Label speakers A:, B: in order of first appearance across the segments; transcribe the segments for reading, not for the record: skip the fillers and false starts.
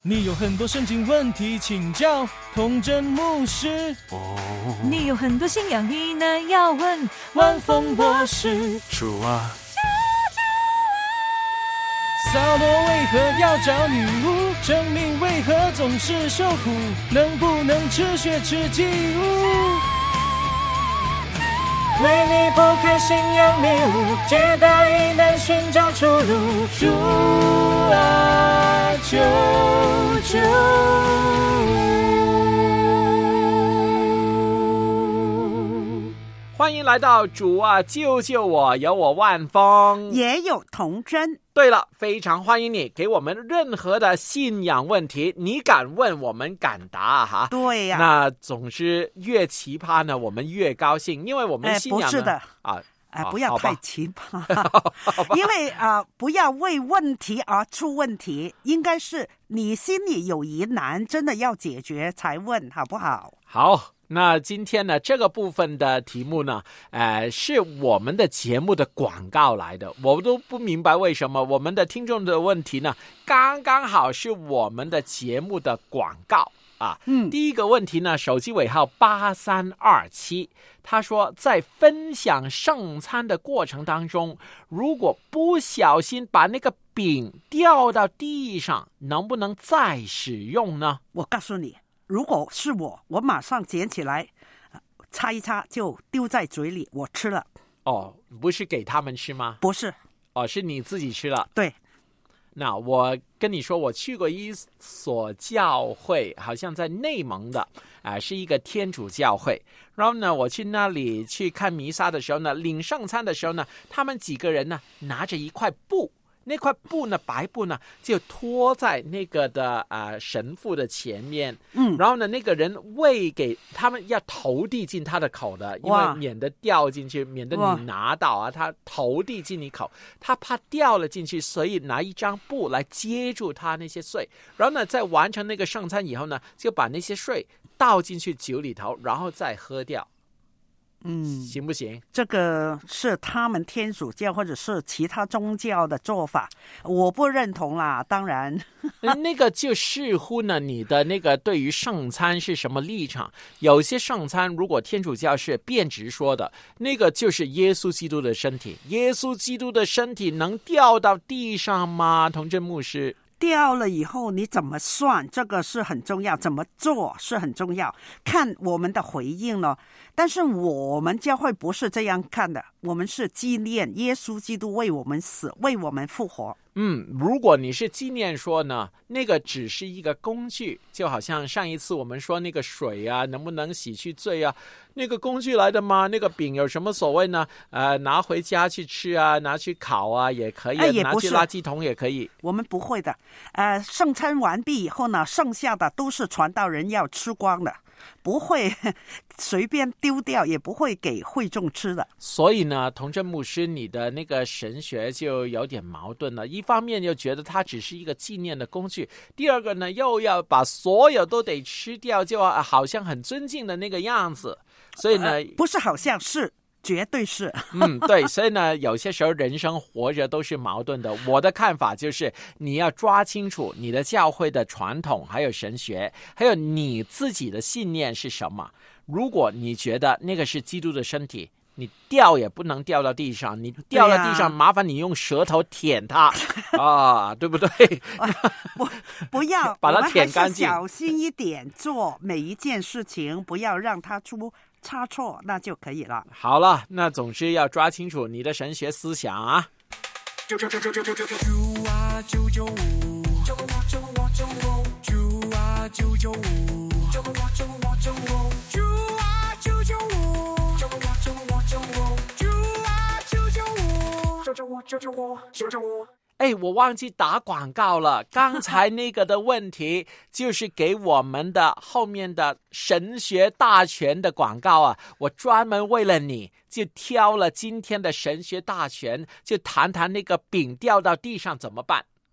A: 你有很多圣经问题请教童真牧师。
B: 你有很多信仰疑难要问
A: 万峰博士。主啊，扫罗为何要找女巫？生命为何总是受苦？能不能吃血吃祭物？为你拨开信仰迷雾，解答疑难寻找出路。主啊，救救我。
C: 欢迎来到主啊救救我，有我万峰，
D: 也有童真。
C: 对了，非常欢迎你给我们任何的信仰问题，你敢问我们敢答哈。
D: 对呀，
C: 那总是越奇葩呢我们越高兴，因为我们信仰呢
D: 不是的不要太奇葩因为不要为问题而出问题，应该是你心里有疑难真的要解决才问，好不好？
C: 好，那今天呢这个部分的题目呢是我们的节目的广告来的，我都不明白为什么我们的听众的问题呢刚刚好是我们的节目的广告啊。第一个问题呢，手机尾号8327，他说在分享圣餐的过程当中，如果不小心把那个饼掉到地上，能不能再使用呢？
D: 我告诉你，如果是我马上捡起来擦一擦就丢在嘴里，我吃了。
C: 哦，不是给他们吃吗？
D: 不是。
C: 哦，是你自己吃了。
D: 对。
C: 那我跟你说，我去过一所教会，好像在内蒙的是一个天主教会。然后呢，我去那里去看弥撒的时候呢，领圣餐的时候呢，他们几个人呢拿着一块布，那块布呢，白布呢，就拖在那个的神父的前面。然后呢，那个人喂给他们，要投递进他的口的，因为免得掉进去，免得你拿到他投递进你口，他怕掉了进去，所以拿一张布来接住他那些水。然后呢，在完成那个圣餐以后呢，就把那些水倒进去酒里头，然后再喝掉。行不行？这
D: 个是他们天主教或者是其他宗教的做法，我不认同啦。当然
C: 那个就视乎呢你的那个对于圣餐是什么立场。有些圣餐如果天主教是变质说的，那个就是耶稣基督的身体，耶稣基督的身体能掉到地上吗？童真牧师，
D: 掉了以后你怎么算，这个是很重要，怎么做是很重要，看我们的回应了。但是我们教会不是这样看的，我们是纪念耶稣基督为我们死，为我们复活。
C: 如果你是纪念说呢，那个只是一个工具，就好像上一次我们说那个水啊能不能洗去罪啊，那个工具来的吗？那个饼有什么所谓呢？拿回家去吃啊，拿去烤啊也可以，拿去垃圾桶也可以。
D: 我们不会的。圣餐完毕以后呢，剩下的都是传道人要吃光的，不会随便丢掉，也不会给会众吃的。
C: 所以呢，童真牧师，你的那个神学就有点矛盾了。一方面又觉得它只是一个纪念的工具，第二个呢，又要把所有都得吃掉，就好像很尊敬的那个样子。所以呢，
D: 不是好像是。绝对是
C: 对，所以呢有些时候人生活着都是矛盾的。我的看法就是你要抓清楚你的教会的传统还有神学，还有你自己的信念是什么。如果你觉得那个是基督的身体，你掉也不能掉到地上，你掉到地上麻烦你用舌头舔它对不对？
D: 不要
C: 把它舔干净，
D: 小心一点做每一件事情，不要让它出差错，那就可以了。
C: 好了，那总之要抓清楚你的神学思想啊。
A: 主啊救救我，救我救我救我，主啊救救我，救我救我救我，主啊救救我，救我救我救我，主啊救救我，救救我救救我救救我。
C: 我忘记打广告了。刚才那个的问题就是给我们的后面的神学大全的广告啊，我专门为了你就挑了今天的神学大全，就谈谈那个饼掉到地上怎么办。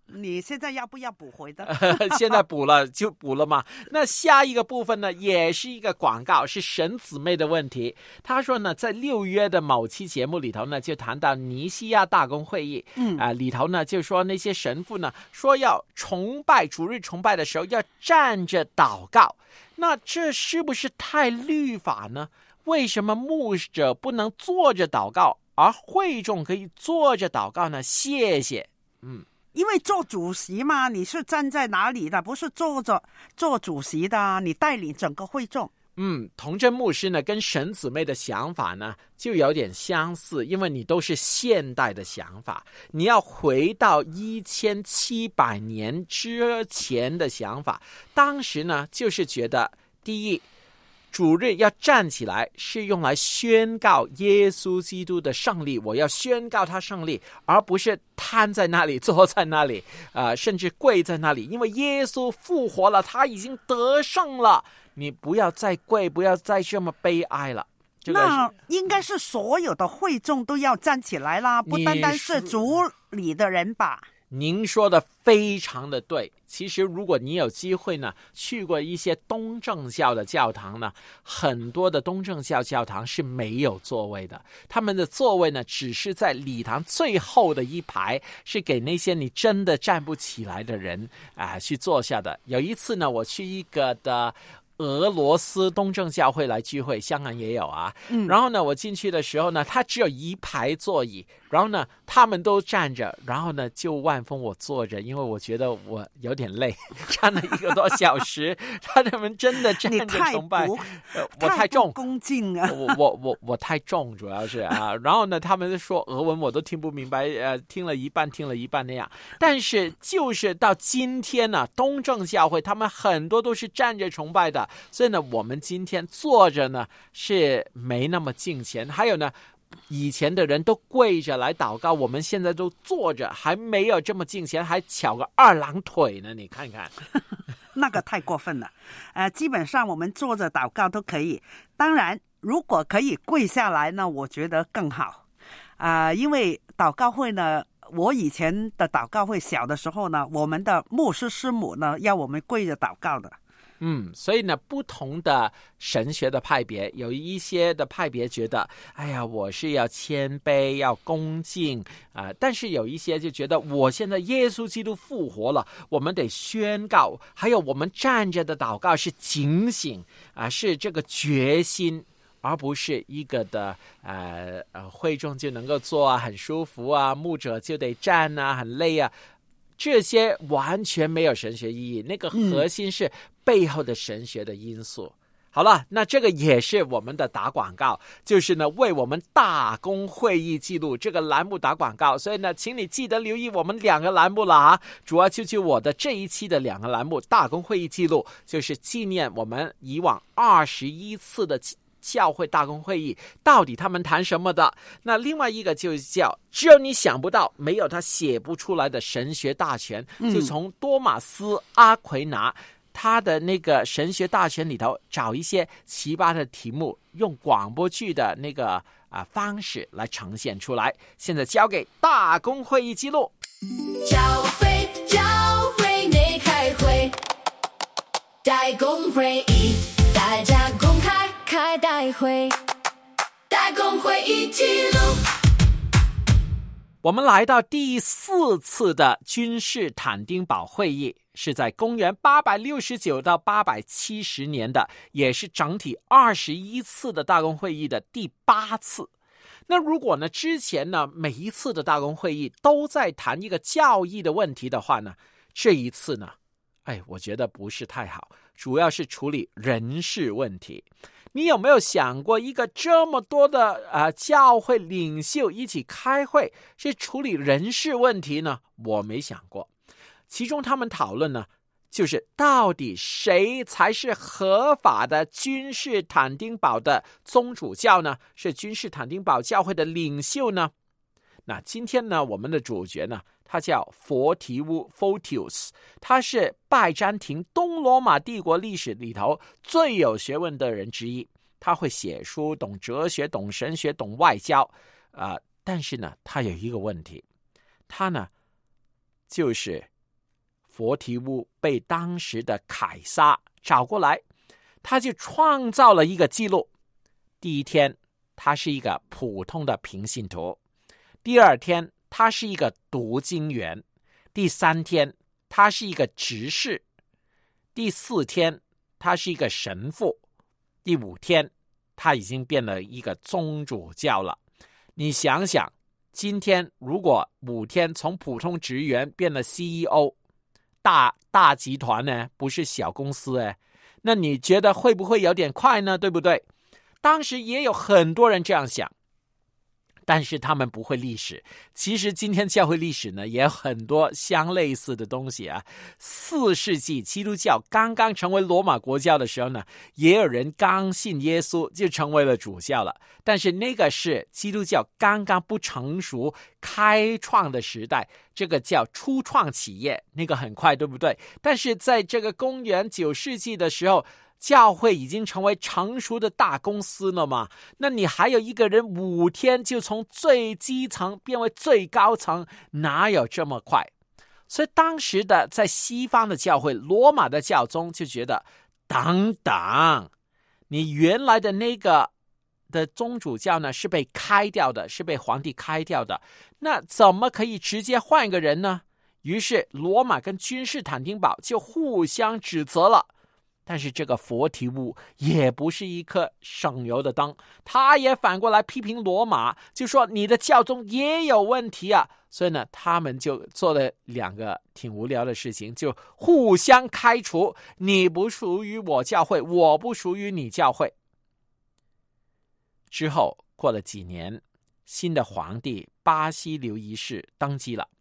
D: 你现在要不要补回的？
C: 现在补了就补了嘛。那下一个部分呢，也是一个广告，是神姊妹的问题。他说呢，在6月的某期节目里头呢，就谈到尼西亚大公会议，里头呢就说那些神父呢说要崇拜主日崇拜的时候要站着祷告，那这是不是太律法呢？为什么牧者不能坐着祷告，而会众可以坐着祷告呢？谢谢。
D: 因为做主席嘛，你是站在哪里的，不是坐着做主席的，你带领整个会众。
C: 童真牧师呢跟神姊妹的想法呢就有点相似，因为你都是现代的想法，你要回到1700年之前的想法。当时呢就是觉得，第一，主日要站起来是用来宣告耶稣基督的胜利，我要宣告他胜利，而不是瘫在那里坐在那里甚至跪在那里，因为耶稣复活了，他已经得胜了，你不要再跪，不要再这么悲哀了。
D: 那应该是所有的会众都要站起来啦，不单单是主里的人吧？
C: 您说的非常的对。其实如果你有机会呢，去过一些东正教的教堂呢，很多的东正教教堂是没有座位的，他们的座位呢只是在礼堂最后的一排，是给那些你真的站不起来的人去坐下的。有一次呢，我去一个的俄罗斯东正教会来聚会，香港也有啊。然后呢，我进去的时候呢，它只有一排座椅，然后呢，他们都站着，然后呢，就万峰我坐着，因为我觉得我有点累，站了1个多小时，他们真的站着崇拜，我太重，
D: 恭敬啊，
C: 我太重，主要是啊。然后呢，他们说俄文我都听不明白，听了一半那样。但是就是到今天呢，东正教会他们很多都是站着崇拜的。所以呢，我们今天坐着呢是没那么敬虔。还有呢，以前的人都跪着来祷告，我们现在都坐着，还没有这么敬虔，还翘个2郎腿呢，你看看。
D: 那个太过分了。基本上我们坐着祷告都可以，当然如果可以跪下来呢，我觉得更好。因为祷告会呢，我以前的祷告会小的时候呢，我们的牧师师母呢要我们跪着祷告的。
C: 所以呢，不同的神学的派别，有一些的派别觉得，哎呀，我是要谦卑，要恭敬但是有一些就觉得，我现在耶稣基督复活了，我们得宣告，还有我们站着的祷告是警醒是这个决心，而不是一个的会众就能够坐很舒服牧者就得站很累这些完全没有神学意义，那个核心是背后的神学的因素。好了，那这个也是我们的打广告，就是呢为我们大公会议记录这个栏目打广告。所以呢，请你记得留意我们2个栏目了主要就我的这一期的2个栏目，大公会议记录就是纪念我们以往21次的教会大公会议到底他们谈什么的。那另外一个就叫只有你想不到，没有他写不出来的神学大全，就从多马斯阿奎拿他的那个神学大全里头找一些奇葩的题目，用广播剧的那个方式来呈现出来。现在交给大公会议记录。
E: 教会内开会，大公会议，大家公开大会，大公会议记录。
C: 我们来到第4次的君士坦丁堡会议，是在公元869到870年的，也是整体21次的大公会议的第8次。那如果呢之前呢每一次的大公会议都在谈一个教义的问题的话呢，这一次呢我觉得不是太好，主要是处理人事问题。你有没有想过，一个这么多的教会领袖一起开会是处理人事问题呢？我没想过。其中他们讨论呢，就是到底谁才是合法的君士坦丁堡的宗主教呢？是君士坦丁堡教会的领袖呢？那今天呢，我们的主角呢，他叫佛提乌 Photius， 他是拜占庭东罗马帝国历史里头最有学问的人之一。他会写书，懂哲学，懂神学，懂外交但是呢，他有一个问题，他呢就是佛提乌被当时的凯撒找过来，他就创造了一个记录。第一天他是一个普通的平信徒，第二天他是一个读经员，第三天他是一个执事，第四天他是一个神父，第五天他已经变了一个宗主教了。你想想，今天如果5天从普通职员变了 CEO， 大集团呢，不是小公司那你觉得会不会有点快呢？对不对？当时也有很多人这样想，但是他们不会历史。其实今天教会历史呢，也有很多相类似的东西4世纪基督教刚刚成为罗马国教的时候呢，也有人刚信耶稣就成为了主教了。但是那个是基督教刚刚不成熟开创的时代，这个叫初创企业，那个很快，对不对？但是在这个公元9世纪的时候，教会已经成为成熟的大公司了嘛？那你还有一个人5天就从最基层变为最高层，哪有这么快？所以当时的在西方的教会，罗马的教宗就觉得，等等，你原来的那个的宗主教呢是被开掉的，是被皇帝开掉的，那怎么可以直接换一个人呢？于是罗马跟君士坦丁堡就互相指责了。但是这个佛提乌也不是一颗省油的灯，他也反过来批评罗马，就说你的教宗也有问题啊。所以呢，他们就做了2个挺无聊的事情，就互相开除，你不属于我教会，我不属于你教会。之后过了几年，新的皇帝巴西流一世登基了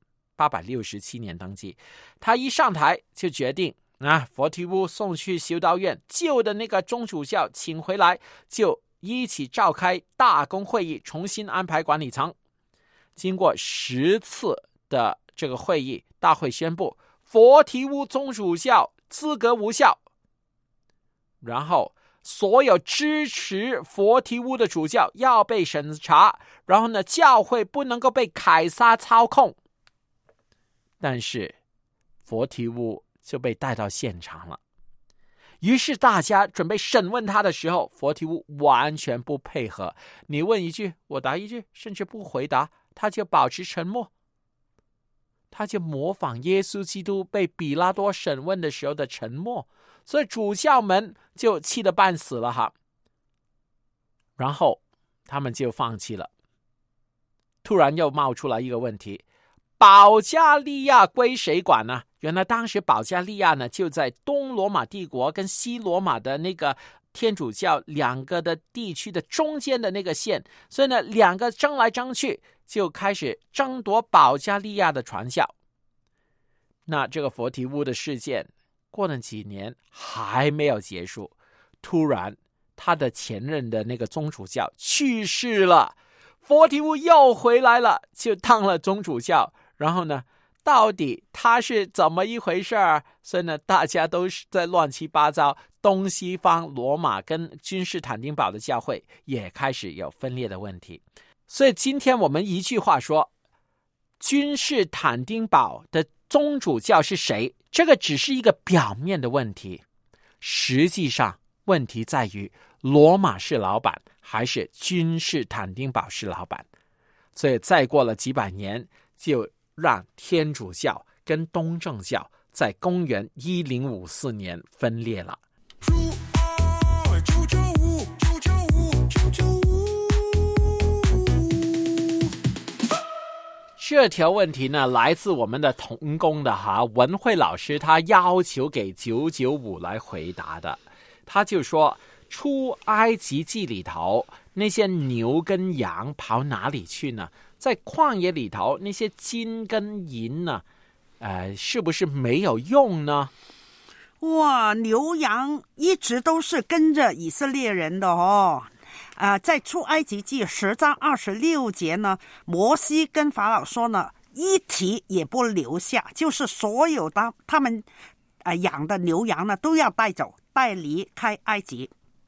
C: ，867年登基。他一上台就决定佛提乌送去修道院，旧的那个宗主教请回来，就一起召开大公会议，重新安排管理层。经过10次的这个会议，大会宣布佛提乌宗主教资格无效，然后所有支持佛提乌的主教要被审查，然后呢，教会不能够被凯撒操控。但是佛提乌就被带到现场了，于是大家准备审问他的时候，佛提乌完全不配合，你问一句我答一句，甚至不回答，他就保持沉默。他就模仿耶稣基督被比拉多审问的时候的沉默，所以主教们就气得半死了然后他们就放弃了。突然又冒出来一个问题，保加利亚归谁管呢？原来当时保加利亚呢就在东罗马帝国跟西罗马的那个天主教2个的地区的中间的那个县，所以呢2个争来争去，就开始争夺保加利亚的传教。那这个佛提乌的事件过了几年还没有结束，突然他的前任的那个宗主教去世了，佛提乌又回来了，就当了宗主教。然后呢，到底他是怎么一回事儿？所以呢，大家都是在乱七八糟，东西方罗马跟君士坦丁堡的教会也开始有分裂的问题。所以今天我们一句话说，君士坦丁堡的宗主教是谁？这个只是一个表面的问题，实际上问题在于罗马是老板还是君士坦丁堡是老板。所以再过了几百年，就让天主教跟东正教在公元1054年分裂了。这条问题呢，来自我们的同工的文慧老师，他要求给995来回答的。他就说，出埃及记里头那些牛跟羊跑哪里去呢？在旷野里头那些金跟银呢，是不是没有用呢？
D: 哇，牛羊一直都是跟着以色列人的在出埃及记10章26节呢，摩西跟法老说呢，一蹄也不留下，就是所有的他们养的牛羊呢都要带走，带离开埃及。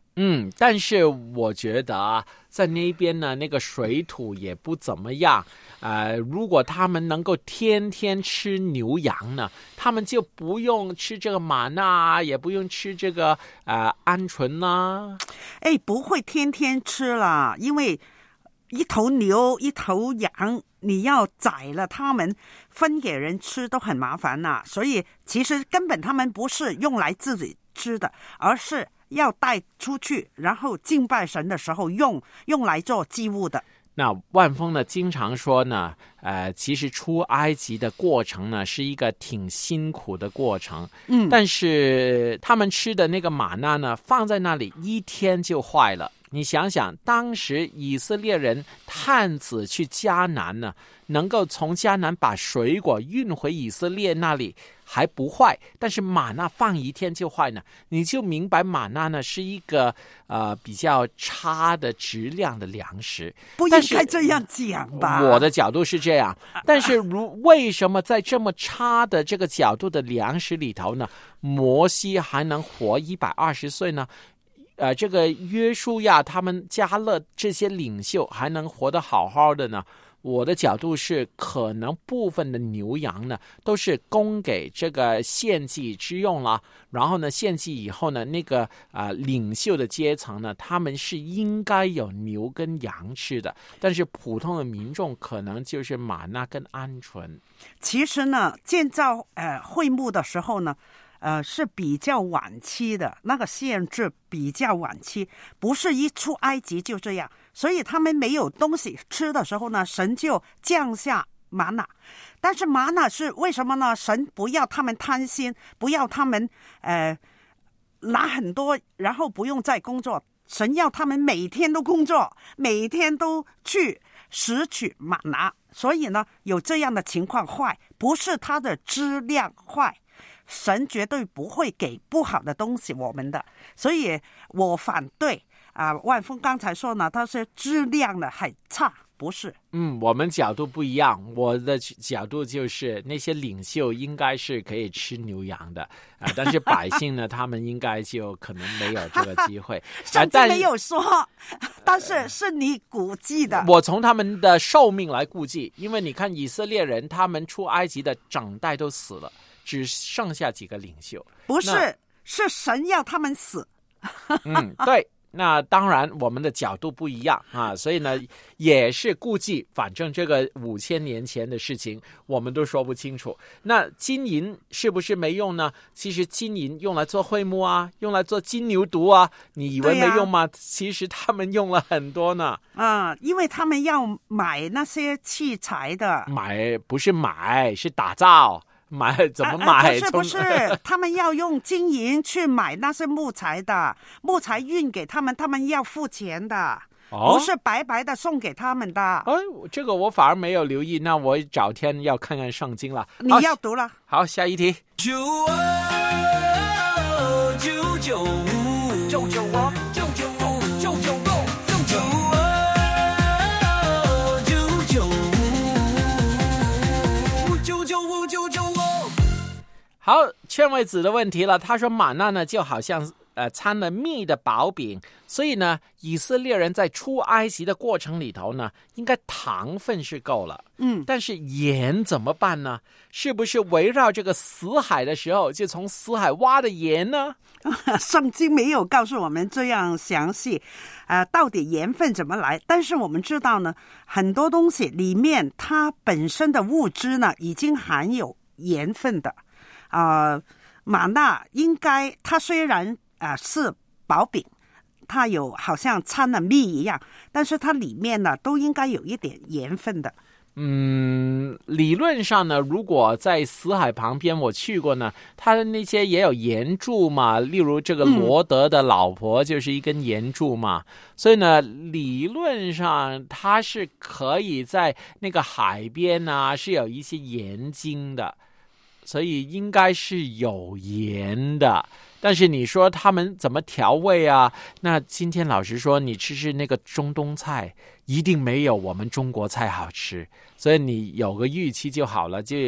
C: 但是我觉得啊，在那边呢，那个水土也不怎么样。如果他们能够天天吃牛羊呢，他们就不用吃这个玛纳，也不用吃这个鹌鹑啦。
D: 不会天天吃啦，因为一头牛一头羊你要宰了他们分给人吃都很麻烦呐，所以其实根本他们不是用来自己吃的，而是要带出去，然后敬拜神的时候用来做祭物的。
C: 那万峰呢经常说呢，其实出埃及的过程呢是一个挺辛苦的过程，但是他们吃的那个玛纳呢放在那里1天就坏了。你想想，当时以色列人探子去迦南呢，能够从迦南把水果运回以色列那里还不坏，但是玛纳放1天就坏呢，你就明白玛纳呢是一个比较差的质量的粮食。
D: 不应该这样讲吧？
C: 我的角度是这样，但是为什么在这么差的这个角度的粮食里头呢，摩西还能活120岁呢？这个约书亚他们加勒这些领袖还能活得好好的呢？我的角度是，可能部分的牛羊呢都是供给这个献祭之用了，然后呢献祭以后呢，那个领袖的阶层呢，他们是应该有牛跟羊吃的，但是普通的民众可能就是玛纳跟鹌鹑。
D: 其实呢，建造会幕的时候呢，是比较晚期的，那个限制比较晚期，不是一出埃及就这样，所以他们没有东西吃的时候呢，神就降下玛纳。但是玛纳是为什么呢？神不要他们贪心，不要他们拿很多，然后不用再工作，神要他们每天都工作，每天都去拾取玛纳。所以呢，有这样的情况坏，不是它的质量坏，神绝对不会给不好的东西我们的，所以我反对万峰刚才说呢，它是质量的很差，不是。
C: 我们角度不一样，我的角度就是那些领袖应该是可以吃牛羊的但是百姓呢，他们应该就可能没有这个机会。
D: 甚至没有说，但是是你估计的。
C: 我从他们的寿命来估计，因为你看以色列人，他们出埃及的整代都死了，只剩下几个领袖。
D: 不是，是神要他们死。
C: 对。那当然我们的角度不一样所以呢也是估计，反正这个5000年前的事情我们都说不清楚。那金银是不是没用呢？其实金银用来做会幕啊，用来做金牛犊啊，你以为没用吗？其实他们用了很多呢。
D: 因为他们要买那些器材的。
C: 不是买，是打造。怎么买？
D: 不是，他们要用金银去买那些木材的，木材运给他们，他们要付钱的，不是白白的送给他们的。
C: 这个我反而没有留意，那我找天要看看圣经了。
D: 你要读了。
C: 好，下一题。
A: 救我，救救我，救救我，救救我，救救我，救救我，救救我，救救我，救救我。
C: 好，劝慰子的问题了。他说玛纳呢就好像掺了蜜的薄饼，所以呢以色列人在出埃及的过程里头呢，应该糖分是够了。但是盐怎么办呢？是不是围绕这个死海的时候就从死海挖的盐呢？
D: 圣经没有告诉我们这样详细到底盐分怎么来，但是我们知道呢，很多东西里面它本身的物质呢已经含有盐分的。玛纳应该它虽然是薄饼，它有好像掺了蜜一样，但是它里面呢都应该有一点盐分的。
C: 理论上呢，如果在死海旁边我去过呢，它的那些也有岩柱嘛，例如这个罗德的老婆就是一根岩柱嘛，所以呢理论上它是可以在那个海边是有一些盐精的，所以应该是有盐的。但是你说他们怎么调味啊？那今天老实说，你吃那个中东菜，一定没有我们中国菜好吃，所以你有个预期就好了，就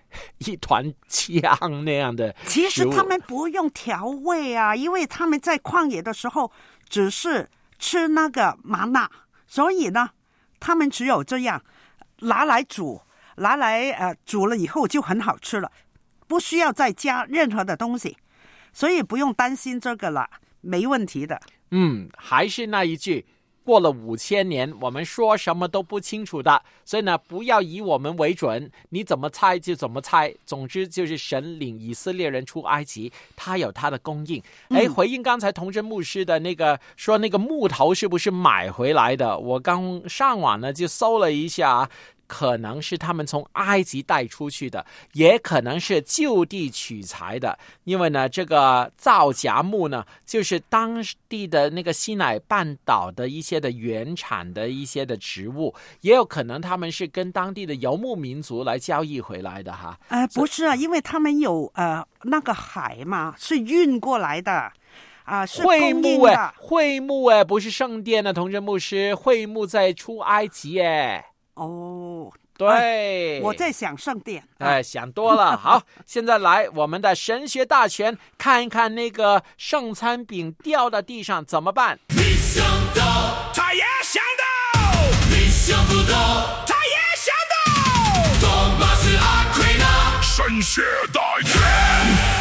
C: 一团浆那样的食物。
D: 其实他们不用调味啊，因为他们在旷野的时候只是吃那个玛纳，所以呢他们只有这样拿来煮煮了以后就很好吃了，不需要再加任何的东西，所以不用担心这个了，没问题的。
C: 还是那一句，过了5000年，我们说什么都不清楚的，所以呢，不要以我们为准，你怎么猜就怎么猜。总之就是神领以色列人出埃及，他有他的供应。回应刚才童真牧师的那个说那个木头是不是买回来的，我刚上网呢就搜了一下，可能是他们从埃及带出去的，也可能是就地取材的。因为呢，这个皂荚木呢，就是当地的那个西乃半岛的一些的原产的一些的植物，也有可能他们是跟当地的游牧民族来交易回来的哈。
D: 不是啊，因为他们有那个海嘛，是运过来的。是
C: 会幕
D: 的。
C: 会幕不是圣殿的，童真牧师，会幕在出埃及对，
D: 我在想圣殿。
C: 想多了。好，现在来我们的神学大全，看一看那个圣餐饼掉到地上怎么办？
A: 你想到，他也想到；你想不到，他也想到。东巴斯阿奎那神学大全。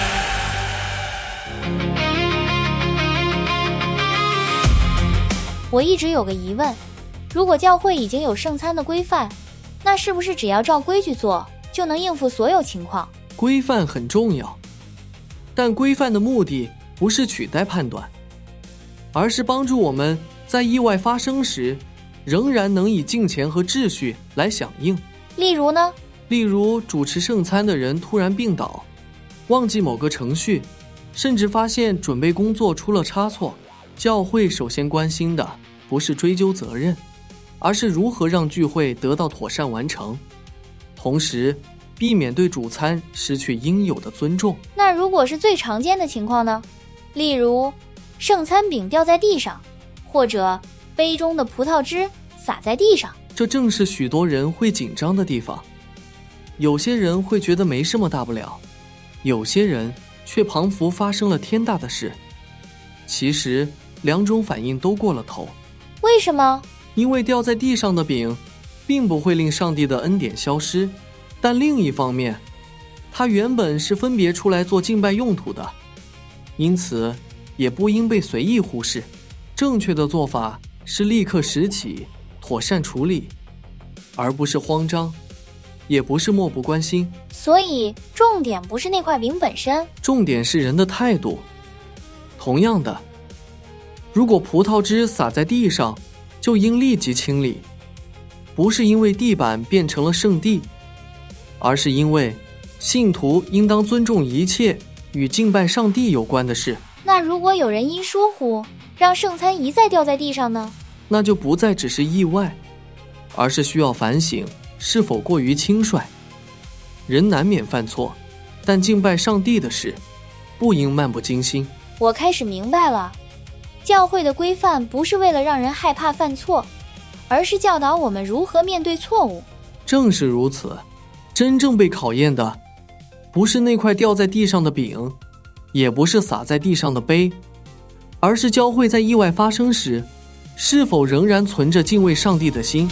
F: 我一直有个疑问，如果教会已经有圣餐的规范，那是不是只要照规矩做，就能应付所有情况？
G: 规范很重要，但规范的目的不是取代判断，而是帮助我们在意外发生时，仍然能以敬虔和秩序来响应。
F: 例如呢？
G: 例如主持圣餐的人突然病倒，忘记某个程序，甚至发现准备工作出了差错。教会首先关心的不是追究责任，而是如何让聚会得到妥善完成，同时避免对主餐失去应有的尊重。
F: 那如果是最常见的情况呢？例如圣餐饼掉在地上，或者杯中的葡萄汁洒在地上，
G: 这正是许多人会紧张的地方。有些人会觉得没什么大不了，有些人却彷佛发生了天大的事。其实两种反应都过了头。
F: 为什么？
G: 因为掉在地上的饼并不会令上帝的恩典消失，但另一方面，它原本是分别出来做敬拜用途的，因此也不应被随意忽视。正确的做法是立刻拾起，妥善处理，而不是慌张，也不是漠不关心。
F: 所以重点不是那块饼本身，
G: 重点是人的态度。同样的，如果葡萄汁洒在地上，就应立即清理，不是因为地板变成了圣地，而是因为信徒应当尊重一切与敬拜上帝有关的事。
F: 那如果有人因疏忽让圣餐一再掉在地上呢？
G: 那就不再只是意外，而是需要反省是否过于轻率。人难免犯错，但敬拜上帝的事不应漫不经心。
F: 我开始明白了，教会的规范不是为了让人害怕犯错，而是教导我们如何面对错误。
G: 正是如此，真正被考验的不是那块掉在地上的饼，也不是洒在地上的杯，而是教会在意外发生时是否仍然存着敬畏上帝的心。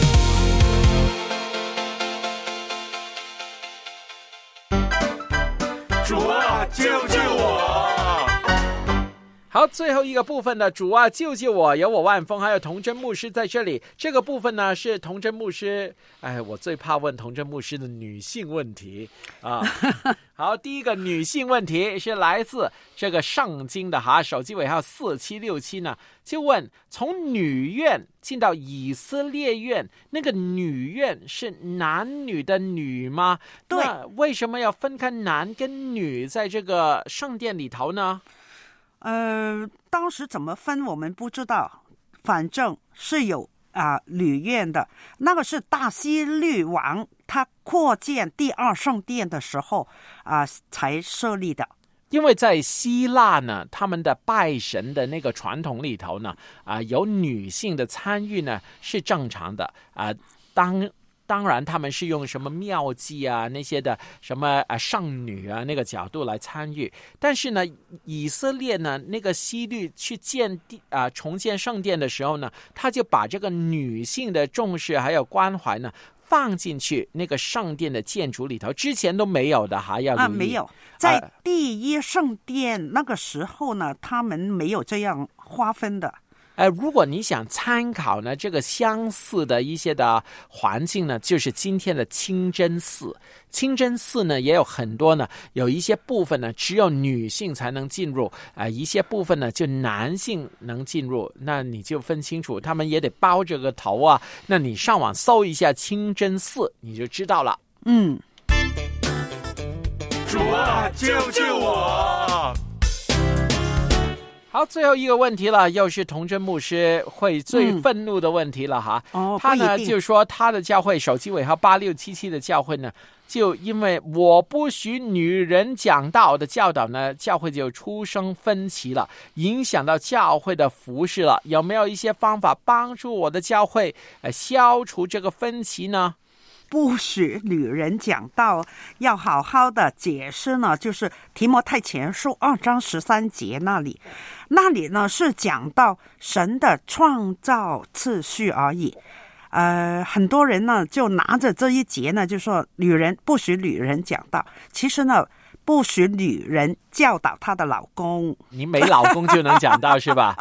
A: 主啊，救救我！
C: 好，最后一个部分的主啊救救我，有我万峰还有童真牧师在这里。这个部分呢是童真牧师，我最怕问童真牧师的女性问题啊。好，第一个女性问题是来自这个圣经的手机尾号4767呢，就问从女院进到以色列院，那个女院是男女的女吗？
D: 对，
C: 那为什么要分开男跟女在这个圣殿里头呢？
D: 当时怎么分我们不知道，反正是有女院的。那个是大希律王他扩建第二圣殿的时候才设立的。
C: 因为在希腊呢，他们的拜神的那个传统里头呢，有女性的参与呢是正常的当当然他们是用什么妙计啊那些的什么圣女啊那个角度来参与，但是呢以色列呢那个希律去重建圣殿的时候呢，他就把这个女性的重视还有关怀呢放进去那个圣殿的建筑里头，之前都没有的哈，要留意
D: 没有，在第一圣殿那个时候呢，他们没有这样划分的。
C: 如果你想参考呢这个相似的一些的环境呢，就是今天的清真寺。清真寺呢也有很多呢，有一些部分呢只有女性才能进入，一些部分呢就男性能进入，那你就分清楚，他们也得包着个头啊。那你上网搜一下清真寺，你就知道了。
A: 主啊，救救我！
C: 好，最后一个问题了，又是童真牧师会最愤怒的问题了哈。他呢就说他的教会手机尾号8677的教会呢，就因为我不许女人讲道的教导呢，教会就出生分歧了，影响到教会的服事了。有没有一些方法帮助我的教会消除这个分歧呢？
D: 不许女人讲道，要好好的解释呢，就是提摩太前书2章13节那里呢是讲到神的创造次序而已。很多人呢就拿着这一节呢就说不许女人讲道，其实呢不许女人教导她的老公。
C: 你没老公就能讲道是吧？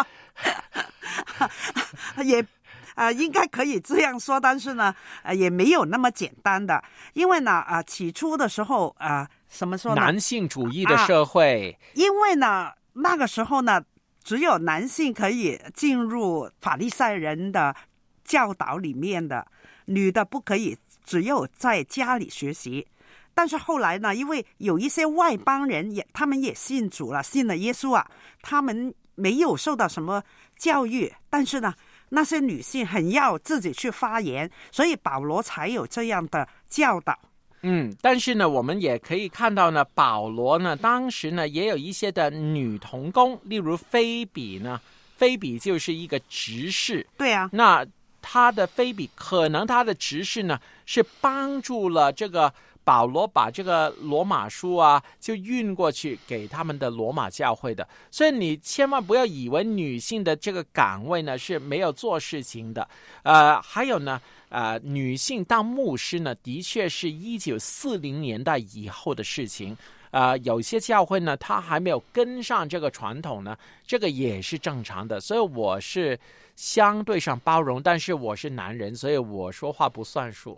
D: 也应该可以这样说，但是呢也没有那么简单的，因为呢起初的时候怎么说呢，
C: 男性主义的社会，
D: 因为呢那个时候呢只有男性可以进入法利赛人的教导里面的，女的不可以，只有在家里学习。但是后来呢，因为有一些外邦人他们也信主了，信了耶稣啊，他们没有受到什么教育，但是呢那些女性很要自己去发言，所以保罗才有这样的教导。
C: 但是呢我们也可以看到呢，保罗呢当时呢也有一些的女同工，例如菲比呢，菲比就是一个执事。
D: 对啊，
C: 那他的菲比可能他的执事呢是帮助了这个保罗把这个罗马书啊就运过去给他们的罗马教会的。所以你千万不要以为女性的这个岗位呢是没有做事情的。还有呢女性当牧师呢的确是1940年代以后的事情。有些教会呢他还没有跟上这个传统呢，这个也是正常的。所以我是相对上包容，但是我是男人，所以我说话不算数。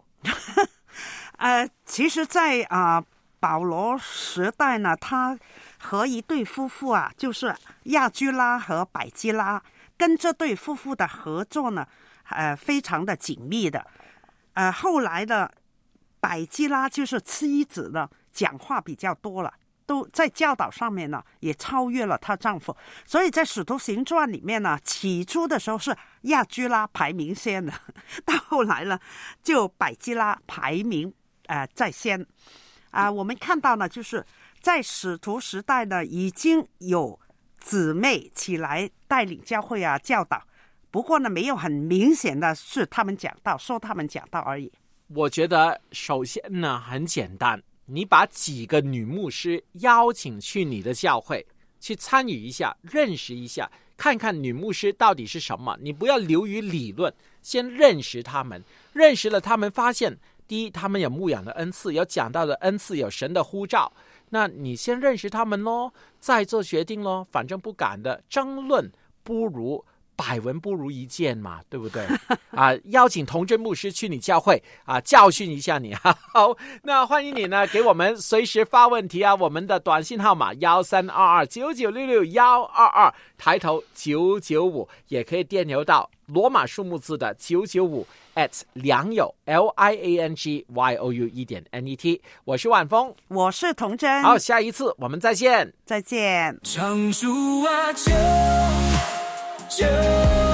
D: 其实在保罗时代呢，他和一对夫妇啊，就是亚居拉和百基拉，跟这对夫妇的合作呢非常的紧密的。后来的百基拉就是妻子呢讲话比较多了，都在教导上面呢也超越了她丈夫，所以在使徒行传里面呢，起初的时候是亚居拉排名先的，到后来呢就百基拉排名在先。我们看到呢，就是在使徒时代呢已经有姊妹起来带领教会教导，不过呢没有很明显的是他们讲道，说他们讲道而已。
C: 我觉得首先呢很简单，你把几个女牧师邀请去你的教会去参与一下，认识一下，看看女牧师到底是什么。你不要流于理论，先认识他们，认识了他们，发现第一他们有牧养的恩赐，有讲道的恩赐，有神的呼召，那你先认识他们咯，再做决定咯。反正不敢的，争论不如百闻不如一见嘛，对不对？邀请童真牧师去你教会教训一下你。好，那欢迎你呢给我们随时发问题我们的短信号码132299661122，抬头995，也可以电邮到罗马数目字的995 良友 LIANGYOU.net。 我是万峰，
D: 我是童真。
C: 好，下一次我们再见。
D: 再见。
A: 唱出啊，就